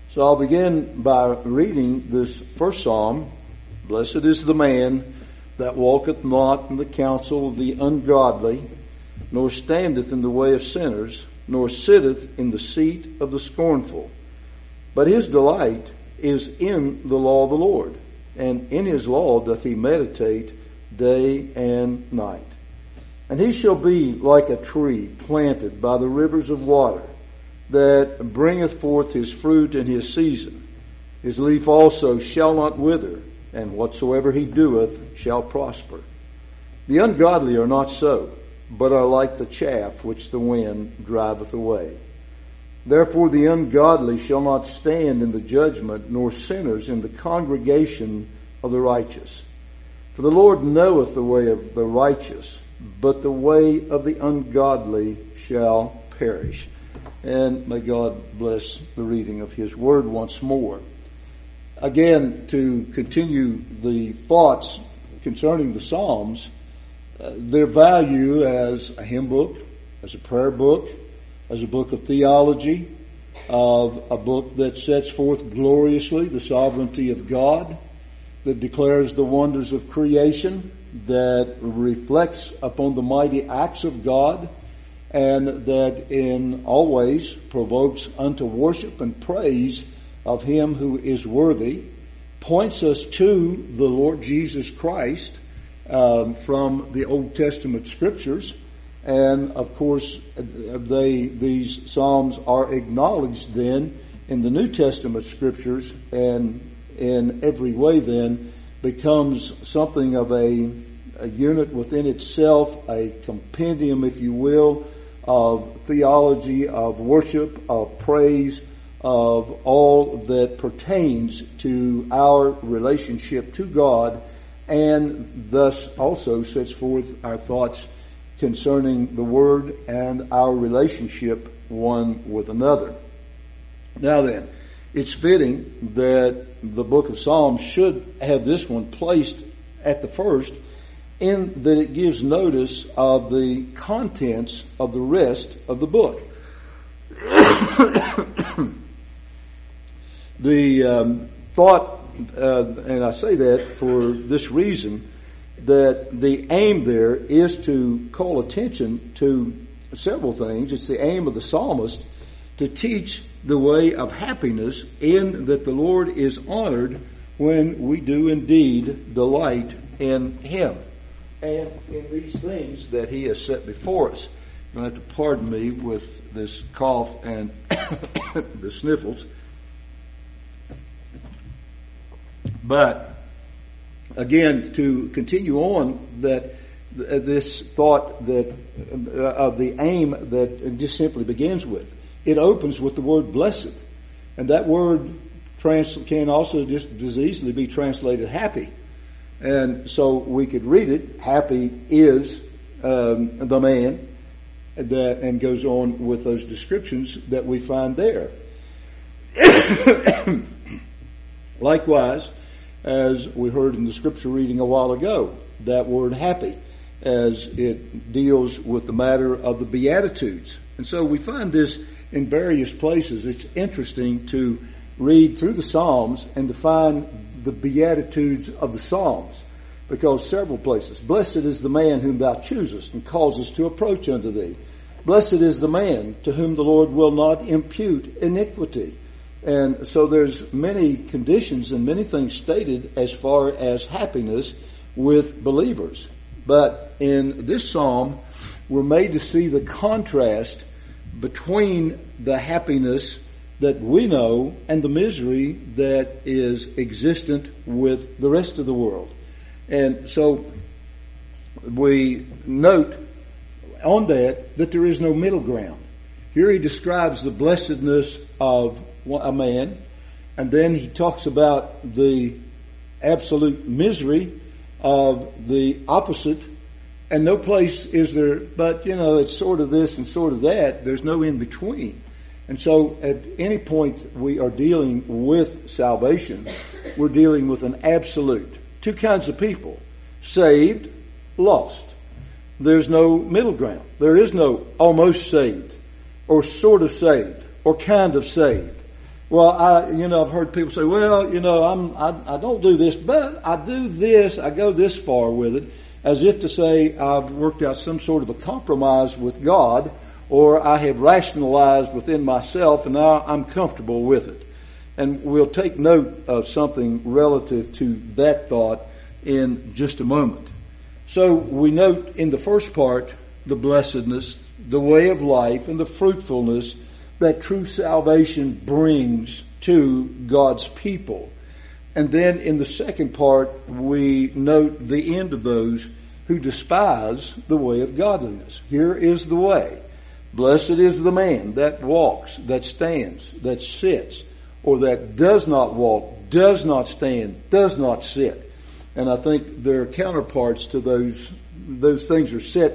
So I'll begin by reading this first psalm. Blessed is the man that walketh not in the counsel of the ungodly, nor standeth in the way of sinners, nor sitteth in the seat of the scornful. But his delight is in the law of the Lord, and in his law doth he meditate day and night. And he shall be like a tree planted by the rivers of water, that bringeth forth his fruit in his season. His leaf also shall not wither, and whatsoever he doeth shall prosper. The ungodly are not so, but are like the chaff which the wind driveth away. Therefore the ungodly shall not stand in the judgment, nor sinners in the congregation of the righteous. For the Lord knoweth the way of the righteous, but the way of the ungodly shall perish. And may God bless the reading of His Word once more. Again, to continue the thoughts concerning the Psalms, their value as a hymn book, as a prayer book, as a book of theology, of a book that sets forth gloriously the sovereignty of God, that declares the wonders of creation, that reflects upon the mighty acts of God, and that in all ways provokes unto worship and praise of Him who is worthy, points us to the Lord Jesus Christ from the Old Testament Scriptures. And of course, these Psalms are acknowledged then in the New Testament Scriptures, and in every way then becomes something of a unit within itself, a compendium, if you will, of theology, of worship, of praise, of all that pertains to our relationship to God, and thus also sets forth our thoughts concerning the Word and our relationship one with another. Now then, it's fitting that the book of Psalms should have this one placed at the first, in that it gives notice of the contents of the rest of the book. The thought, and I say that for this reason, that the aim there is to call attention to several things. It's the aim of the psalmist to teach the way of happiness, in that the Lord is honored when we do indeed delight in Him and in these things that He has set before us. You're going to have to pardon me with this cough and the sniffles. But again, to continue on, that this thought that of the aim that it just simply begins with, it opens with the word blessed, and that word can also just as easily be translated happy. And so we could read it, happy is the man, and goes on with those descriptions that we find there. Likewise, as we heard in the scripture reading a while ago, that word happy, as it deals with the matter of the Beatitudes. And so we find this in various places. It's interesting to read through the Psalms and to find the Beatitudes of the Psalms, because several places. Blessed is the man whom thou choosest and causest to approach unto thee. Blessed is the man to whom the Lord will not impute iniquity. And so there's many conditions and many things stated as far as happiness with believers. But in this psalm, we're made to see the contrast between the happiness that we know and the misery that is existent with the rest of the world. And so we note on that there is no middle ground. Here he describes the blessedness of a man, and then he talks about the absolute misery of the opposite, and no place is there, but it's sort of this and sort of that. There's no in between. And so at any point we are dealing with salvation, we're dealing with an absolute. Two kinds of people: saved, lost. There's no middle ground. There is no almost saved, or sort of saved, or kind of saved. Well, I've heard people say, well, I don't do this, but I do this, I go this far with it, as if to say I've worked out some sort of a compromise with God, or I have rationalized within myself and now I'm comfortable with it. And we'll take note of something relative to that thought in just a moment. So we note in the first part the blessedness, the way of life, and the fruitfulness that true salvation brings to God's people. And then in the second part, we note the end of those who despise the way of godliness. Here is the way. Blessed is the man that walks, that stands, that sits, or that does not walk, does not stand, does not sit. And I think there are counterparts to those things are set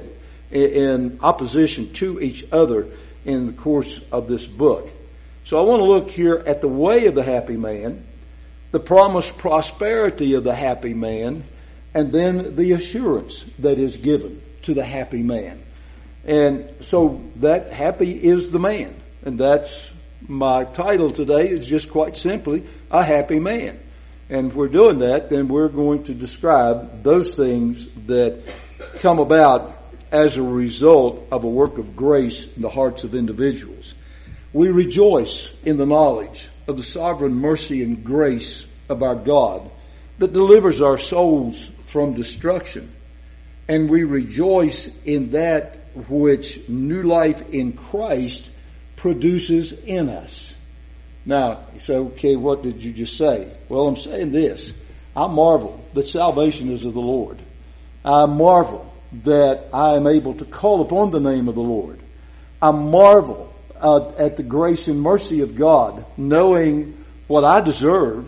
in opposition to each other in the course of this book. So I want to look here at the way of the happy man, the promised prosperity of the happy man, and then the assurance that is given to the happy man. And so that happy is the man. And that's my title today, is just quite simply a happy man. And if we're doing that, then we're going to describe those things that come about as a result of a work of grace in the hearts of individuals. We rejoice in the knowledge of the sovereign mercy and grace of our God that delivers our souls from destruction. And we rejoice in that which new life in Christ produces in us. Now, you say, okay, what did you just say? Well, I'm saying this. I marvel that salvation is of the Lord. I marvel that I am able to call upon the name of the Lord. I marvel at the grace and mercy of God, knowing what I deserve,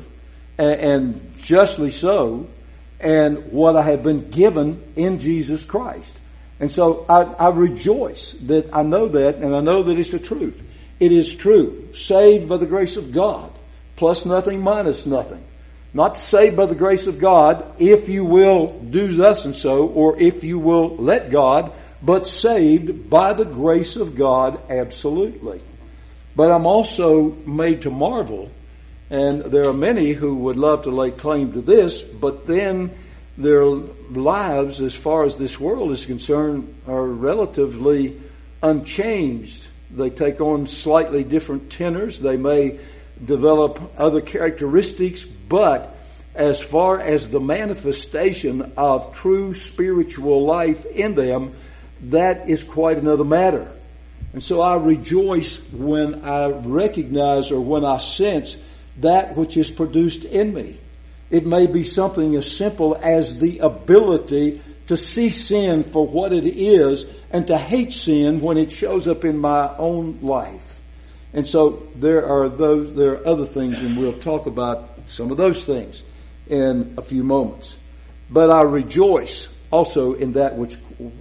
and justly so, and what I have been given in Jesus Christ. And so I rejoice that I know that, and I know that it's the truth. It is true. Saved by the grace of God, plus nothing, minus nothing. Not saved by the grace of God, if you will do thus and so, or if you will let God, but saved by the grace of God absolutely. But I'm also made to marvel, and there are many who would love to lay claim to this, but then their lives, as far as this world is concerned, are relatively unchanged. They take on slightly different tenors. They may develop other characteristics, but as far as the manifestation of true spiritual life in them, that is quite another matter. And so I rejoice when I recognize or when I sense that which is produced in me. It may be something as simple as the ability to see sin for what it is and to hate sin when it shows up in my own life. And so there are other things, and we'll talk about some of those things in a few moments. But I rejoice also in that which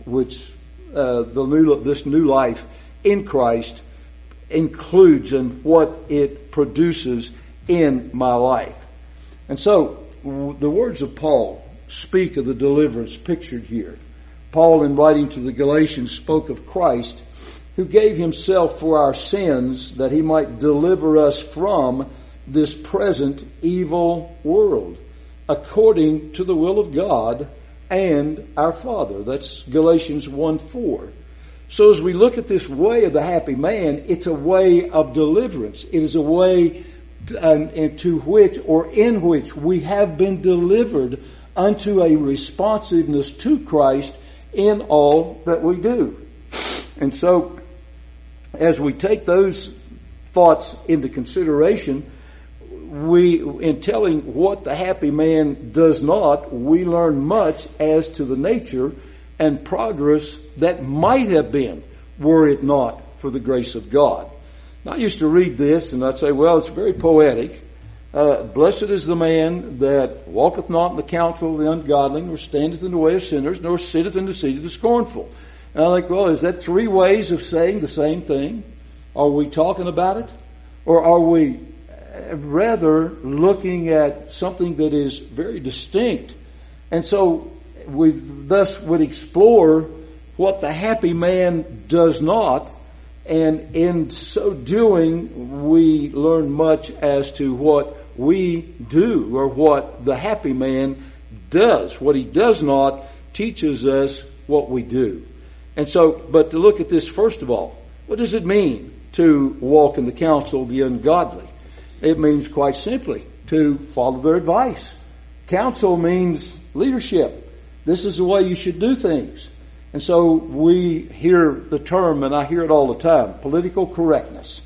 this new life in Christ includes and what it produces in my life. And so the words of Paul speak of the deliverance pictured here. Paul, in writing to the Galatians, spoke of Christ, who gave himself for our sins that he might deliver us from this present evil world, according to the will of God and our Father. That's Galatians 1:4. So as we look at this way of the happy man, it's a way of deliverance. It is a way into which or in which we have been delivered unto a responsiveness to Christ in all that we do. And so as we take those thoughts into consideration, in telling what the happy man does not, we learn much as to the nature and progress that might have been were it not for the grace of God. Now, I used to read this and I'd say, well, it's very poetic. Blessed is the man that walketh not in the counsel of the ungodly, nor standeth in the way of sinners, nor sitteth in the seat of the scornful. And I think, well, is that three ways of saying the same thing? Are we talking about it? Or are we rather looking at something that is very distinct? And so we thus would explore what the happy man does not And in so doing, we learn much as to what we do, or what the happy man does. What he does not teaches us what we do. And so, but to look at this first of all, what does it mean to walk in the counsel of the ungodly? It means quite simply to follow their advice. Counsel means leadership. This is the way you should do things. And so we hear the term, and I hear it all the time, political correctness.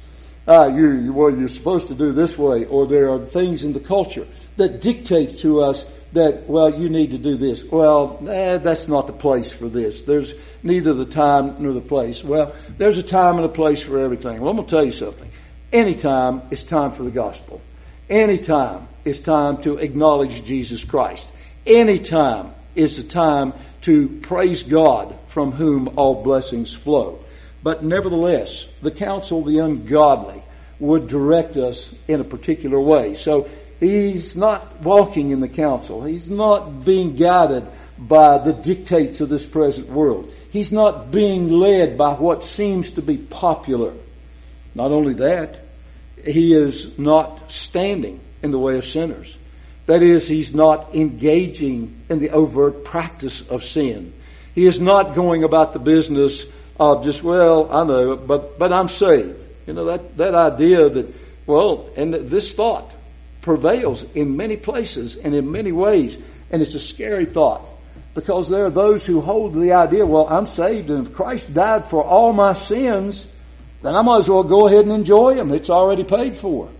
You're supposed to do this way, or there are things in the culture that dictate to us that, well, you need to do this. Well, that's not the place for this. There's neither the time nor the place. Well, there's a time and a place for everything. Well, I'm going to tell you something. Anytime is time for the gospel. Anytime is time to acknowledge Jesus Christ. Anytime is the time to praise God, from whom all blessings flow. But nevertheless, the counsel of the ungodly would direct us in a particular way. So he's not walking in the counsel. He's not being guided by the dictates of this present world. He's not being led by what seems to be popular. Not only that, he is not standing in the way of sinners. That is, he's not engaging in the overt practice of sin. He is not going about the business of just, well, I know, but I'm saved. You know, that idea that, well, and this thought prevails in many places and in many ways. And it's a scary thought, because there are those who hold the idea, well, I'm saved, and if Christ died for all my sins, then I might as well go ahead and enjoy them. It's already paid for.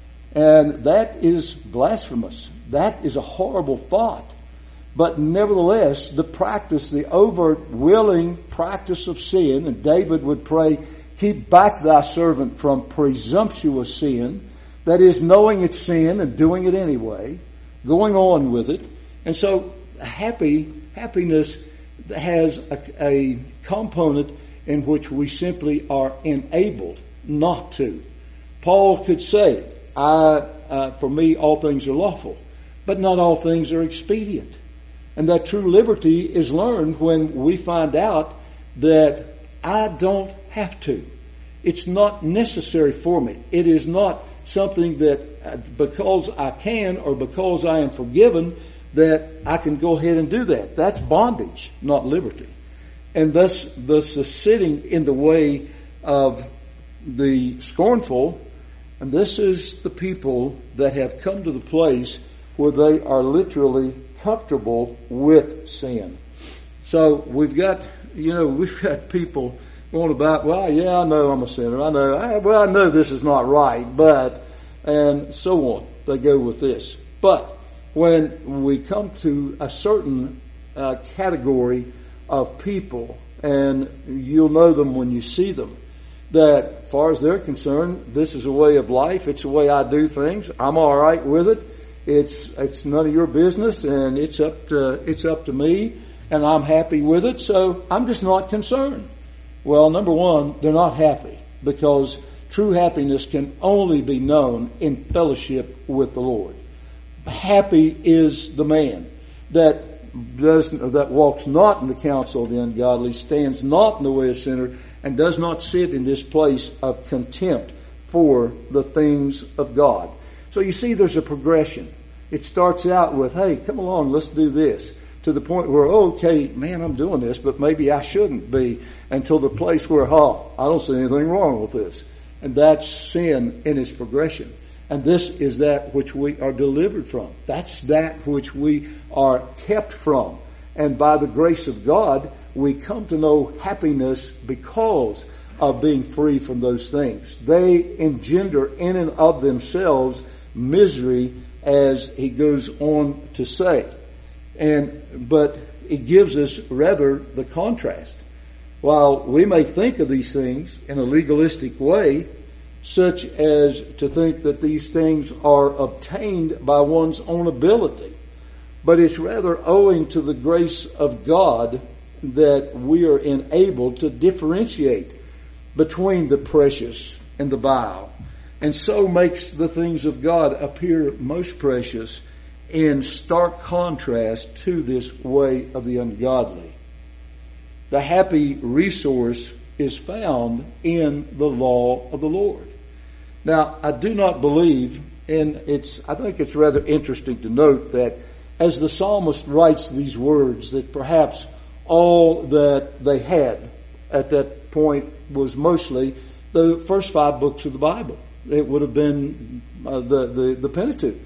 And that is blasphemous. That is a horrible thought. But nevertheless, the practice, the overt, willing practice of sin, and David would pray, keep back thy servant from presumptuous sin. That is, knowing it's sin and doing it anyway, going on with it. And so happiness has a component in which we simply are enabled not to. Paul could say, for me all things are lawful, but not all things are expedient. And that true liberty is learned when we find out that I don't have to. It's not necessary for me. It is not something that because I can or because I am forgiven that I can go ahead and do that. That's bondage, not liberty. And thus the sitting in the way of the scornful, and this is the people that have come to the place where they are literally comfortable with sin. So we've got people going about, well, yeah, I know I'm a sinner. I know this is not right, but, and so on. They go with this. But when we come to a certain category of people, and you'll know them when you see them, that as far as they're concerned, this is a way of life. It's the way I do things. I'm all right with it. It's none of your business, and it's up to me, and I'm happy with it. So I'm just not concerned. Well, number one, they're not happy, because true happiness can only be known in fellowship with the Lord. Happy is the man that walks not in the counsel of the ungodly, stands not in the way of sinner, and does not sit in this place of contempt for the things of God. So you see, there's a progression. It starts out with, hey, come along, let's do this, to the point where, okay, man, I'm doing this, but maybe I shouldn't be, until the place where, I don't see anything wrong with this. And that's sin in its progression. And this is that which we are delivered from. That's that which we are kept from. And by the grace of God, we come to know happiness because of being free from those things. They engender in and of themselves misery, as he goes on to say. But it gives us rather the contrast. While we may think of these things in a legalistic way, such as to think that these things are obtained by one's own ability, but it's rather owing to the grace of God that we are enabled to differentiate between the precious and the vile, and so makes the things of God appear most precious in stark contrast to this way of the ungodly. The happy resource is found in the law of the Lord. Now, I do not believe, and I think it's rather interesting to note that as the psalmist writes these words, that perhaps all that they had at that point was mostly the first 5 books of the Bible. It would have been the Pentateuch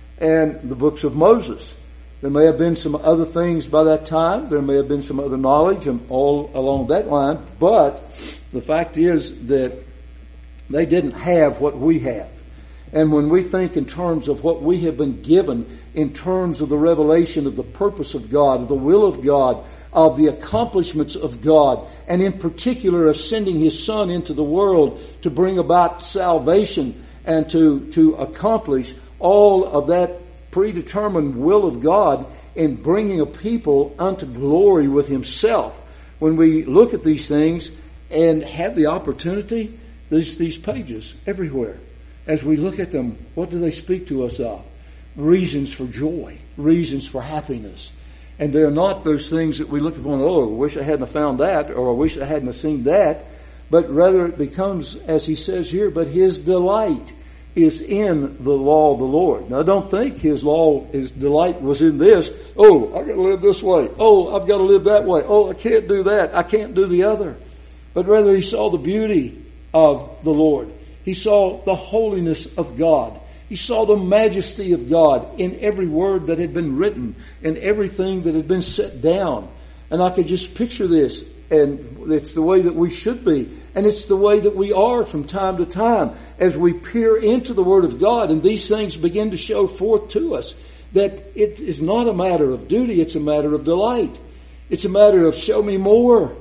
and the books of Moses. There may have been some other things by that time. There may have been some other knowledge and all along that line. But the fact is that they didn't have what we have. And when we think in terms of what we have been given, in terms of the revelation of the purpose of God, of the will of God, of the accomplishments of God, and in particular of sending His Son into the world to bring about salvation and to accomplish all of that predetermined will of God in bringing a people unto glory with Himself. When we look at these things and have the opportunity, there's these pages everywhere. As we look at them, what do they speak to us of? Reasons for joy, reasons for happiness. And they're not those things that we look upon, oh, I wish I hadn't found that, or I wish I hadn't seen that. But rather it becomes, as he says here, but his delight is in the law of the Lord. Now don't think his delight was in this. Oh, I've got to live this way. Oh, I've got to live that way. Oh, I can't do that. I can't do the other. But rather he saw the beauty of the Lord. He saw the holiness of God. He saw the majesty of God in every word that had been written and everything that had been set down. And I could just picture this, and it's the way that we should be. And it's the way that we are from time to time as we peer into the Word of God, and these things begin to show forth to us that it is not a matter of duty, it's a matter of delight. It's a matter of show me more,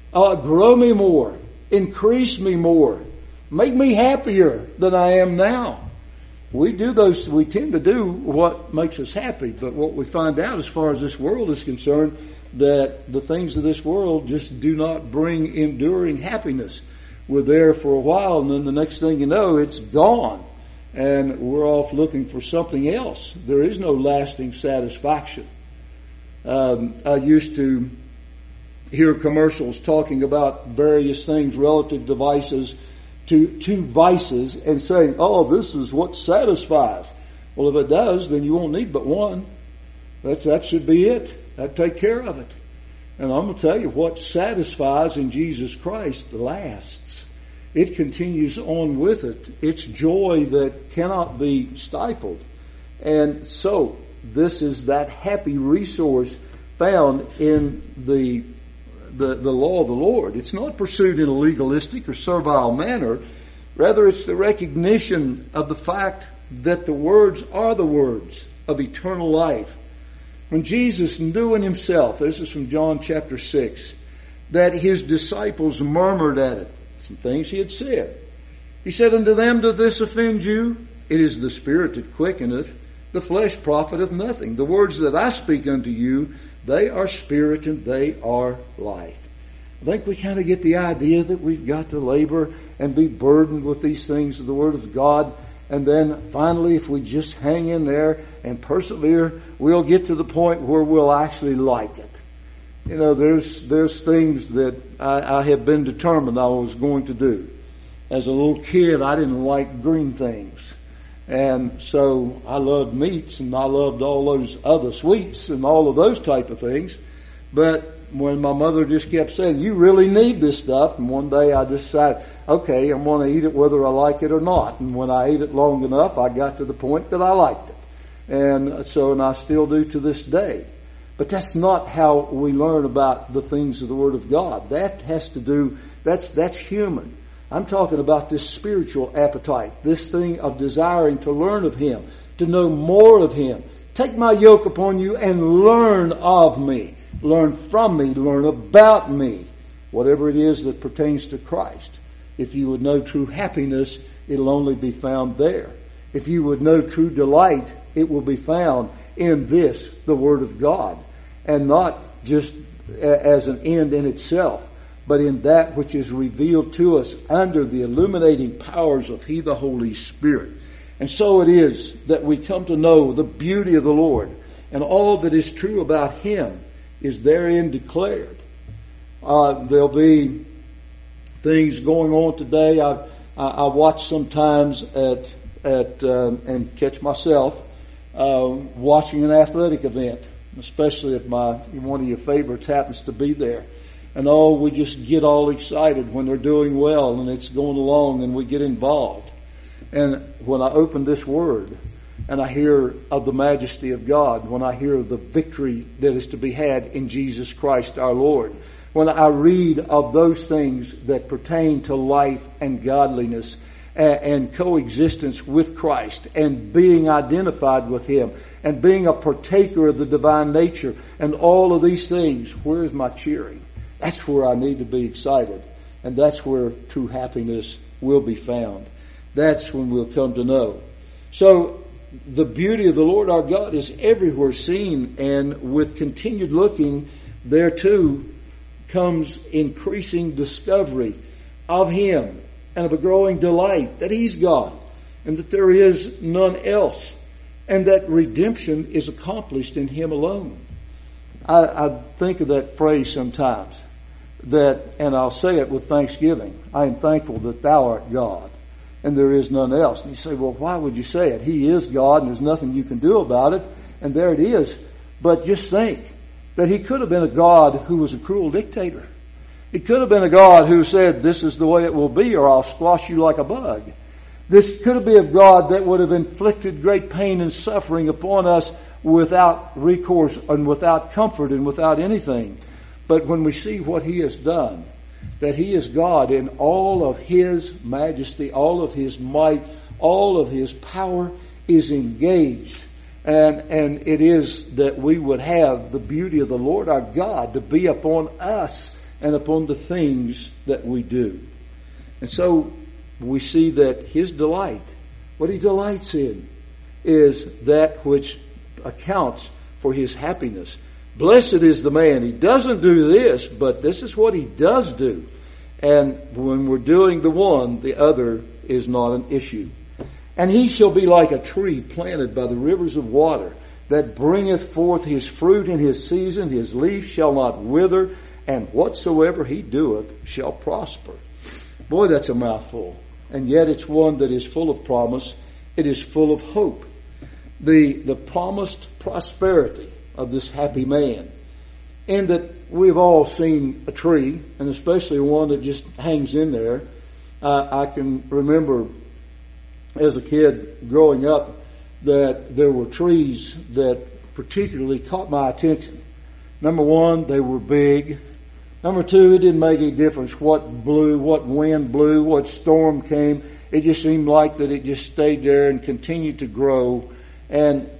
grow me more, increase me more, make me happier than I am now. We tend to do what makes us happy, but what we find out as far as this world is concerned, that the things of this world just do not bring enduring happiness. We're there for a while, and then the next thing you know, it's gone. And we're off looking for something else. There is no lasting satisfaction. I used to hear commercials talking about various things relative to vices, to vices, and saying, oh, this is what satisfies. Well, if it does, then you won't need but one. That should be it. That'd take care of it. And I'm going to tell you, what satisfies in Jesus Christ lasts. It continues on with it. It's joy that cannot be stifled. And so, this is that happy resource found in the law of the Lord. It's not pursued in a legalistic or servile manner. Rather, it's the recognition of the fact that the words are the words of eternal life. When Jesus knew in himself, this is from John chapter 6, that his disciples murmured at it, some things he had said. He said unto them, doth this offend you? It is the Spirit that quickeneth, the flesh profiteth nothing. The words that I speak unto you, they are spirit and they are life. I think we kind of get the idea that we've got to labor and be burdened with these things of the Word of God. And then finally, if we just hang in there and persevere, we'll get to the point where we'll actually like it. You know, there's things that I have been determined I was going to do. As a little kid, I didn't like green things. And so I loved meats, and I loved all those other sweets and all of those type of things. But when my mother just kept saying, you really need this stuff, and one day I decided, okay, I'm going to eat it whether I like it or not. And when I ate it long enough, I got to the point that I liked it. And I still do to this day. But that's not how we learn about the things of the Word of God. That has to do, that's human. I'm talking about this spiritual appetite, this thing of desiring to learn of Him, to know more of Him. Take my yoke upon you and learn of me. Learn from me, learn about me. Whatever it is that pertains to Christ. If you would know true happiness, it'll only be found there. If you would know true delight, it will be found in this, the Word of God. And not just as an end in itself, but in that which is revealed to us under the illuminating powers of He, the Holy Spirit. And so it is that we come to know the beauty of the Lord, and all that is true about Him is therein declared. There'll be things going on today. I watch sometimes and catch myself watching an athletic event, especially if one of your favorites happens to be there. And we just get all excited when they're doing well and it's going along and we get involved. And when I open this Word and I hear of the majesty of God, when I hear of the victory that is to be had in Jesus Christ our Lord, when I read of those things that pertain to life and godliness and coexistence with Christ and being identified with Him and being a partaker of the divine nature and all of these things, where is my cheering? That's where I need to be excited. And that's where true happiness will be found. That's when we'll come to know. So the beauty of the Lord our God is everywhere seen, and with continued looking, there too comes increasing discovery of Him and of a growing delight that He's God and that there is none else, and that redemption is accomplished in Him alone. I think of that phrase sometimes, and I'll say it with thanksgiving. I am thankful that Thou art God and there is none else. And you say, well, why would you say it? He is God and there's nothing you can do about it. And there it is. But just think that He could have been a God who was a cruel dictator. He could have been a God who said, this is the way it will be, or I'll squash you like a bug. This could have been a God that would have inflicted great pain and suffering upon us without recourse and without comfort and without anything. But when we see what He has done, that He is God in all of His majesty, all of His might, all of His power is engaged. And it is that we would have the beauty of the Lord our God to be upon us and upon the things that we do. And so we see that His delight, what He delights in, is that which accounts for His happiness. Blessed is the man. He doesn't do this, but this is what he does do. And when we're doing the one, the other is not an issue. And he shall be like a tree planted by the rivers of water, that bringeth forth his fruit in his season. His leaf shall not wither, and whatsoever he doeth shall prosper. Boy, that's a mouthful. And yet it's one that is full of promise. It is full of hope. The promised prosperity of this happy man. And that we've all seen a tree, and especially one that just hangs in there. I can remember as a kid growing up that there were trees that particularly caught my attention. Number one, they were big. Number two, it didn't make any difference what blew, what wind blew, what storm came. It just seemed like that it just stayed there and continued to grow. And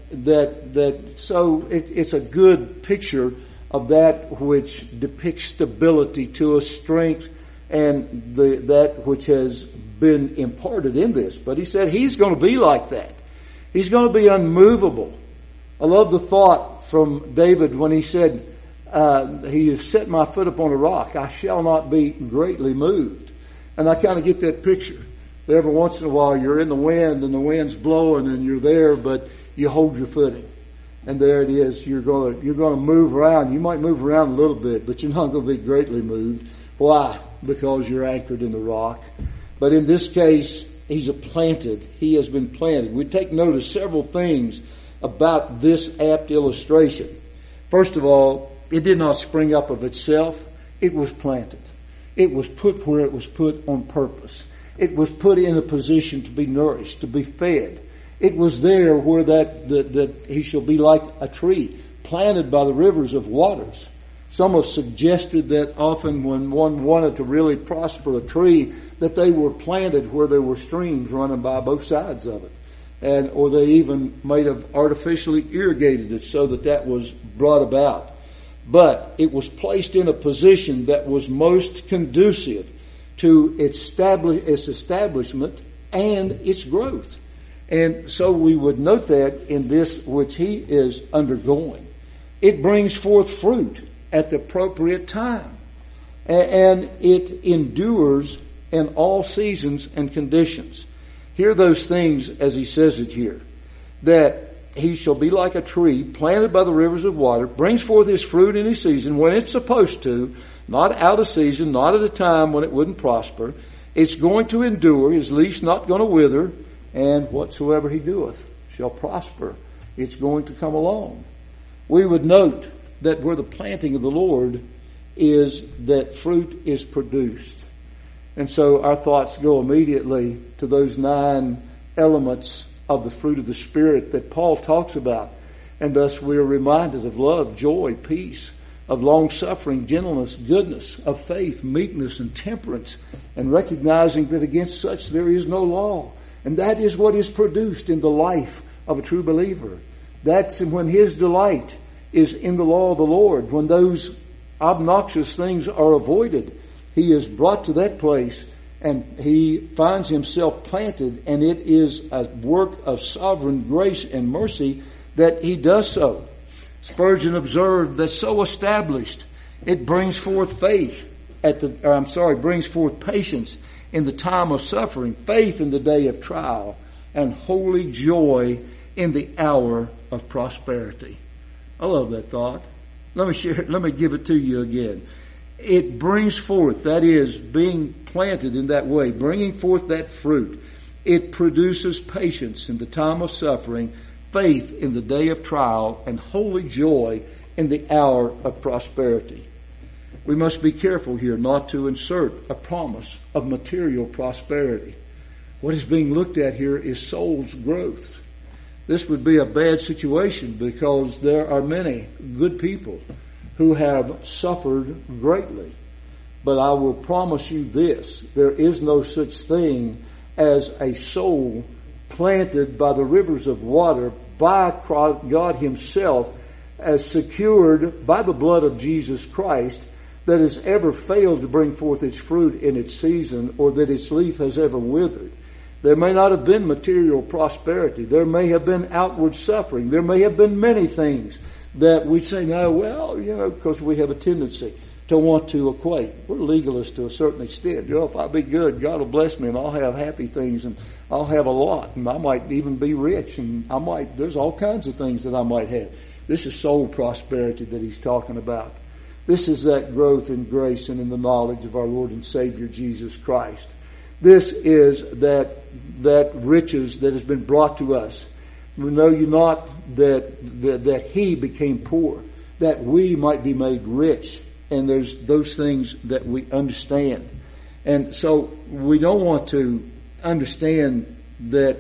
so it's a good picture of that which depicts stability to us, strength, and that which has been imparted in this. But he said he's going to be like that. He's going to be unmovable. I love the thought from David when he said, he has set my foot upon a rock. I shall not be greatly moved. And I kind of get that picture. Every once in a while you're in the wind and the wind's blowing and you're there, but you hold your footing. And there it is. You're going to move around. You might move around a little bit, but you're not going to be greatly moved. Why? Because you're anchored in the rock. But in this case, he has been planted. We take note of several things about this apt illustration. First of all, it did not spring up of itself. It was planted. It was put where it was put on purpose. It was put in a position to be nourished, to be fed. It was there where that he shall be like a tree planted by the rivers of waters. Some have suggested that often when one wanted to really prosper a tree, that they were planted where there were streams running by both sides of it. Or they even might have artificially irrigated it so that was brought about. But it was placed in a position that was most conducive to its establishment and its growth. And so we would note that in this which he is undergoing. It brings forth fruit at the appropriate time. And it endures in all seasons and conditions. Hear those things as he says it here. That he shall be like a tree planted by the rivers of water, brings forth his fruit in his season, when it's supposed to, not out of season, not at a time when it wouldn't prosper. It's going to endure, his leaf's not going to wither, and whatsoever he doeth shall prosper. It's going to come along. We would note that where the planting of the Lord is, that fruit is produced. And so our thoughts go immediately to those 9 elements of the fruit of the Spirit that Paul talks about. And thus we are reminded of love, joy, peace, of long-suffering, gentleness, goodness, of faith, meekness, and temperance, and recognizing that against such there is no law. And that is what is produced in the life of a true believer. That's when his delight is in the law of the Lord. When those obnoxious things are avoided, he is brought to that place and he finds himself planted, and it is a work of sovereign grace and mercy that he does so. Spurgeon observed that so established, it brings forth brings forth patience in the time of suffering, faith in the day of trial, and holy joy in the hour of prosperity. I love that thought. Let me give it to you again. It brings forth, that is, being planted in that way, bringing forth that fruit. It produces patience in the time of suffering, faith in the day of trial, and holy joy in the hour of prosperity. We must be careful here not to insert a promise of material prosperity. What is being looked at here is soul's growth. This would be a bad situation because there are many good people who have suffered greatly. But I will promise you this, there is no such thing as a soul planted by the rivers of water by God Himself, as secured by the blood of Jesus Christ, that has ever failed to bring forth its fruit in its season, or that its leaf has ever withered. There may not have been material prosperity. There may have been outward suffering. There may have been many things that we say, no, well, because we have a tendency to want to equate. We're legalists to a certain extent. If I be good, God will bless me and I'll have happy things and I'll have a lot and I might even be rich and there's all kinds of things that I might have. This is soul prosperity that he's talking about. This is that growth in grace and in the knowledge of our Lord and Savior Jesus Christ. This is that riches that has been brought to us. Know you not that He became poor, that we might be made rich. And there's those things that we understand. And so we don't want to understand that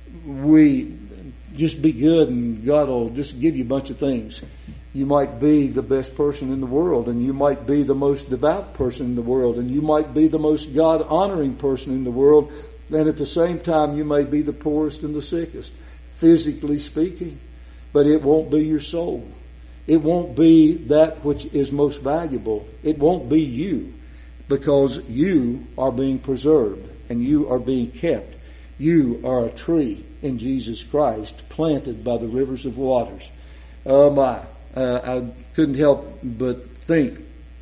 we just be good and God will just give you a bunch of things. You might be the best person in the world, and you might be the most devout person in the world, and you might be the most God-honoring person in the world, and at the same time you may be the poorest and the sickest, physically speaking. But it won't be your soul. It won't be that which is most valuable. It won't be you, because you are being preserved and you are being kept. You are a tree in Jesus Christ, planted by the rivers of waters. Oh my! I couldn't help but think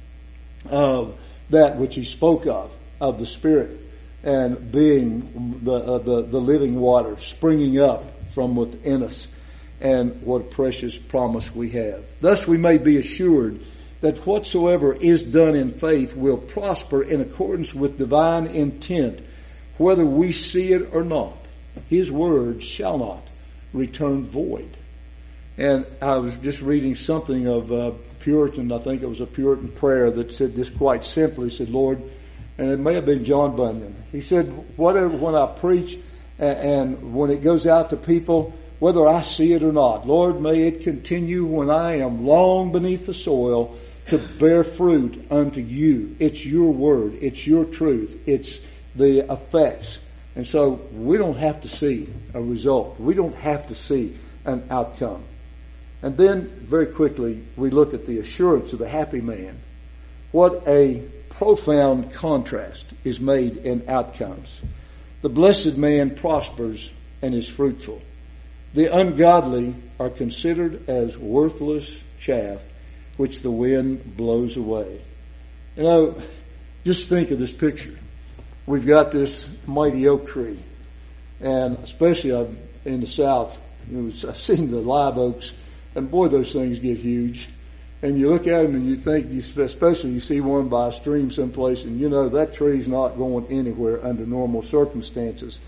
of that which he spoke of the Spirit and being the living water springing up from within us. And what a precious promise we have. Thus we may be assured that whatsoever is done in faith will prosper in accordance with divine intent, whether we see it or not. His word shall not return void. And I was just reading something of Puritan, I think it was a Puritan prayer that said this quite simply. He said, Lord, and it may have been John Bunyan. He said, whatever, when I preach and when it goes out to people, whether I see it or not, Lord, may it continue when I am long beneath the soil to bear fruit unto you. It's your word. It's your truth. It's the effects. And so we don't have to see a result. We don't have to see an outcome. And then very quickly we look at the assurance of the happy man. What a profound contrast is made in outcomes. The blessed man prospers and is fruitful. The ungodly are considered as worthless chaff, which the wind blows away. Just think of this picture. We've got this mighty oak tree, and especially in the South, I've seen the live oaks, and boy, those things get huge. And you look at them and you think, especially you see one by a stream someplace, and you know that tree's not going anywhere under normal circumstances.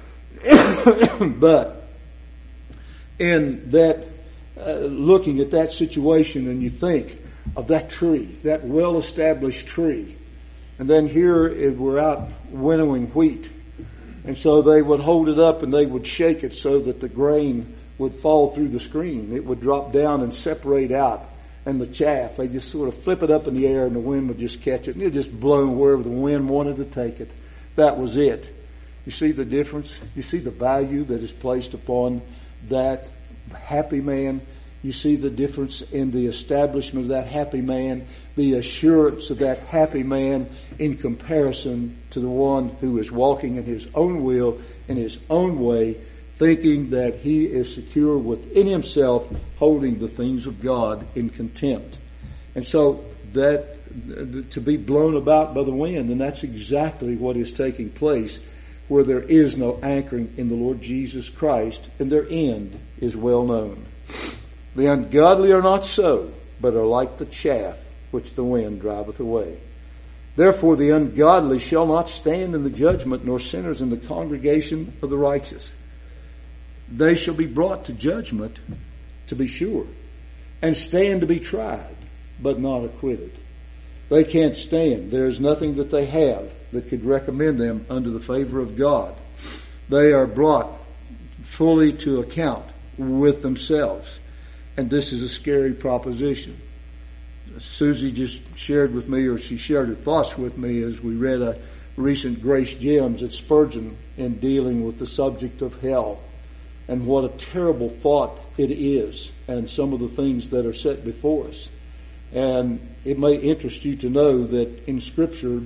But in that, looking at that situation, and you think of that tree, that well-established tree, and then here we're out winnowing wheat, and so they would hold it up and they would shake it so that the grain would fall through the screen. It would drop down and separate out, and the chaff, they just sort of flip it up in the air and the wind would just catch it, and it just blow wherever the wind wanted to take it. That was it. You see the difference? You see the value that is placed upon that happy man? You see the difference in the establishment of that happy man, the assurance of that happy man in comparison to the one who is walking in his own will, in his own way, thinking that he is secure within himself, holding the things of God in contempt. And so that to be blown about by the wind, and that's exactly what is taking place where there is no anchoring in the Lord Jesus Christ, and their end is well known. The ungodly are not so, but are like the chaff which the wind driveth away. Therefore the ungodly shall not stand in the judgment, nor sinners in the congregation of the righteous. They shall be brought to judgment, to be sure, and stand to be tried, but not acquitted. They can't stand. There is nothing that they have that could recommend them under the favor of God. They are brought fully to account with themselves. And this is a scary proposition. Susie just shared with me, or she shared her thoughts with me as we read a recent Grace Gems at Spurgeon in dealing with the subject of hell. And what a terrible thought it is, and some of the things that are set before us. And it may interest you to know that in Scripture,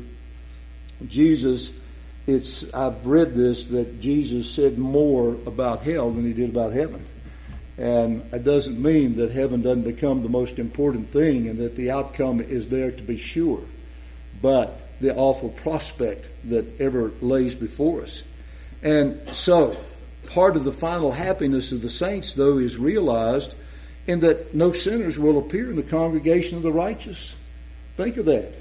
I've read this, that Jesus said more about hell than he did about heaven. And it doesn't mean that heaven doesn't become the most important thing and that the outcome is there to be sure, but the awful prospect that ever lays before us. And so, part of the final happiness of the saints, though, is realized in that no sinners will appear in the congregation of the righteous. Think of that.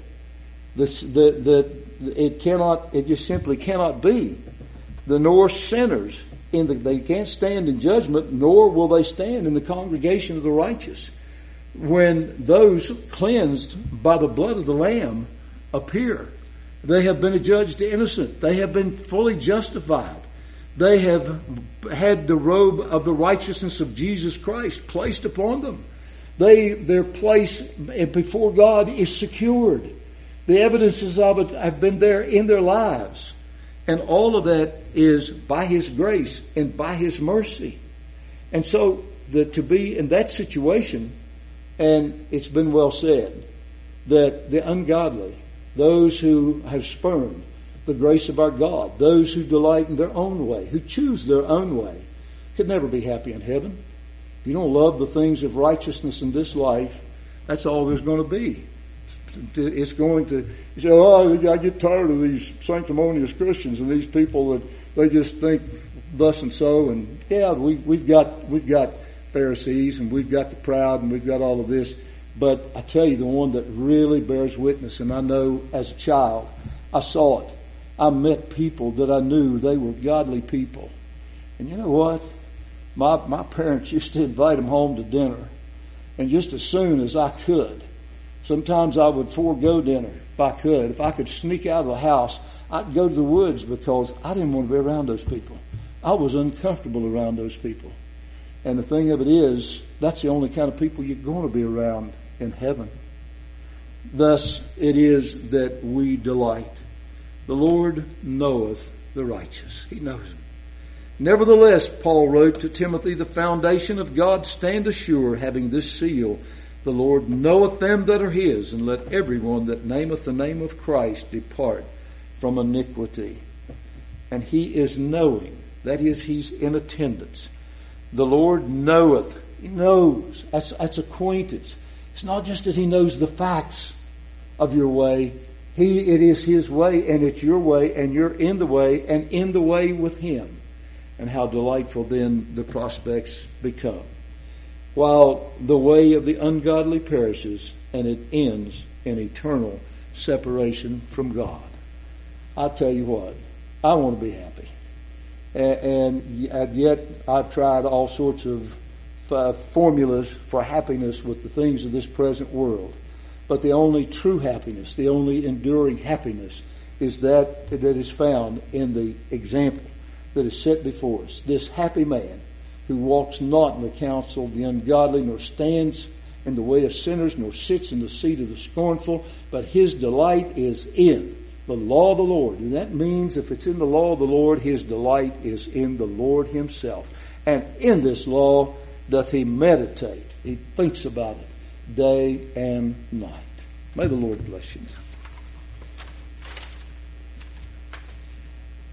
It just simply cannot be. Nor sinners, they can't stand in judgment, nor will they stand in the congregation of the righteous. When those cleansed by the blood of the Lamb appear, they have been adjudged innocent. They have been fully justified. They have had the robe of the righteousness of Jesus Christ placed upon them. Their place before God is secured. The evidences of it have been there in their lives. And all of that is by His grace and by His mercy. And so to be in that situation, and it's been well said, that the ungodly, those who have spurned the grace of our God, those who delight in their own way, who choose their own way, could never be happy in heaven. If you don't love the things of righteousness in this life, that's all there's going to be. It's going to, you say, oh, I get tired of these sanctimonious Christians and these people that they just think thus and so. And yeah, we've got Pharisees and we've got the proud and we've got all of this. But I tell you, the one that really bears witness, and I know as a child, I saw it. I met people that I knew they were godly people. And you know what? My parents used to invite them home to dinner. And just as soon as I could, sometimes I would forego dinner if I could. If I could sneak out of the house, I'd go to the woods because I didn't want to be around those people. I was uncomfortable around those people. And the thing of it is, that's the only kind of people you're going to be around in heaven. Thus it is that we delight. The Lord knoweth the righteous. He knows them. Nevertheless, Paul wrote to Timothy, the foundation of God stand assured, having this seal, the Lord knoweth them that are His, and let everyone that nameth the name of Christ depart from iniquity. And He is knowing. That is, He's in attendance. The Lord knoweth. He knows. That's acquaintance. It's not just that He knows the facts of your way. It is His way, and it's your way, and you're in the way, and in the way with Him. And how delightful then the prospects become. While the way of the ungodly perishes and it ends in eternal separation from God. I tell you what, I want to be happy. And yet I've tried all sorts of formulas for happiness with the things of this present world. But the only true happiness, the only enduring happiness is that is found in the example that is set before us. This happy man who walks not in the counsel of the ungodly, nor stands in the way of sinners, nor sits in the seat of the scornful, but his delight is in the law of the Lord. And that means if it's in the law of the Lord, his delight is in the Lord himself. And in this law doth he meditate. He thinks about it day and night. May the Lord bless you.